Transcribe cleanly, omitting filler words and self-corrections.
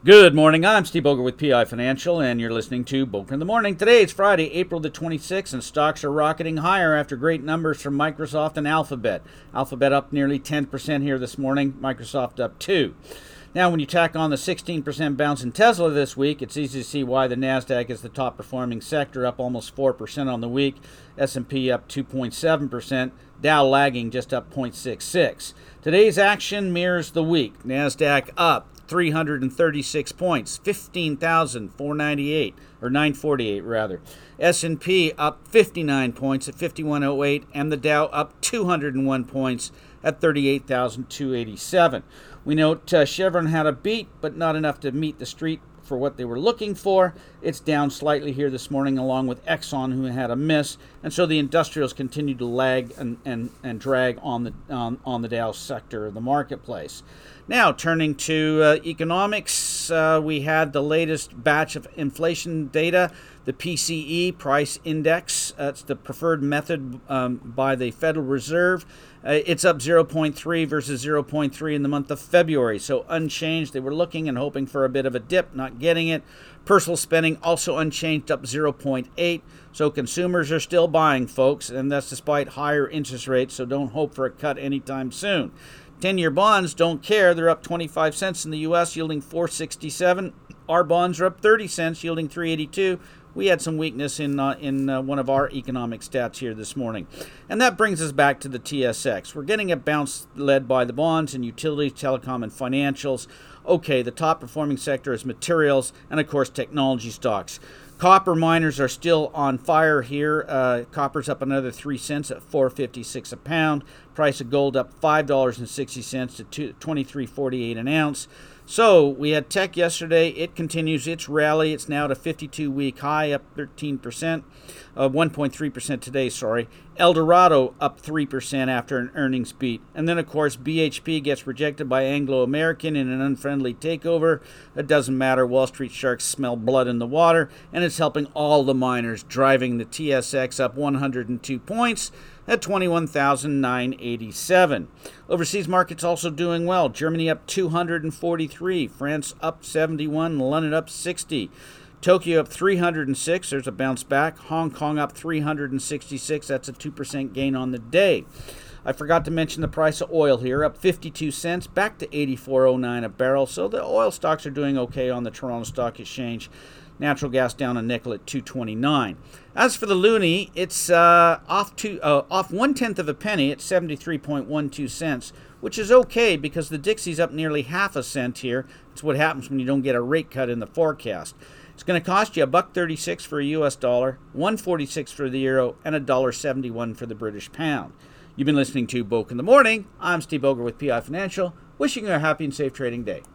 Good morning, I'm Steve Boger with PI Financial, and you're listening to Boger in the Morning. Today is Friday, April the 26th, and stocks are rocketing higher after great numbers from Microsoft and Alphabet. Alphabet up nearly 10% here this morning, Microsoft up 2%. Now, when you tack on the 16% bounce in Tesla this week, it's easy to see why the NASDAQ is the top performing sector, up almost 4% on the week, S&P up 2.7%, Dow lagging just up 0.66. Today's action mirrors the week. NASDAQ up 336 points, 15,498 or 948 rather. S&P up 59 points at 5108, and the Dow up 201 points at 38,287. We note Chevron had a beat, but not enough to meet the street for what they were looking for. It's down slightly here this morning, along with Exxon, who had a miss, and so the industrials continue to lag and drag on the Dow sector of the marketplace. Now, turning to economics, we had the latest batch of inflation data, the PCE price index. That's the preferred method by the Federal Reserve. It's up 0.3 versus 0.3 in the month of February, so unchanged. They were looking and hoping for a bit of a dip, not getting it. Personal spending also unchanged, up 0.8. So consumers are still buying, folks, and that's despite higher interest rates, so don't hope for a cut anytime soon. 10-year bonds don't care. They're up 25 cents in the U.S., yielding 4.67. Our bonds are up 30 cents, yielding 3.82. We had some weakness in one of our economic stats here this morning. And that brings us back to the TSX. We're getting a bounce led by the bonds and utilities, telecom, and financials. Okay, the top performing sector is materials and, of course, technology stocks. Copper miners are still on fire here. Copper's up another 3 cents at $4.56 a pound. Price of gold up $5.60 to $23.48 an ounce. So we had tech yesterday. It continues its rally. It's now at a 52-week high, up 13%, 1.3% today, sorry. Eldorado up 3% after an earnings beat. And then, of course, BHP gets rejected by Anglo American in an unfriendly takeover. It doesn't matter. Wall Street sharks smell blood in the water, and it's helping all the miners, driving the TSX up 102 points at 21,987. Overseas markets also doing well. Germany up 243, France up 71, London up 60. Tokyo up 306, there's a bounce back. Hong Kong up 366, that's a 2% gain on the day. I forgot to mention the price of oil here, up 52 cents, back to 84.09 a barrel. So the oil stocks are doing okay on the Toronto Stock Exchange. Natural gas down a nickel at 2.29. As for the loonie, it's off 1/10 of a penny at 73.12 cents, which is okay because the Dixie's up nearly half a cent here. It's what happens when you don't get a rate cut in the forecast. It's going to cost you $1.36 for a U.S. dollar, $1.46 for the euro, and $1.71 for the British pound. You've been listening to Boger in the Morning. I'm Steve Boger with PI Financial, wishing you a happy and safe trading day.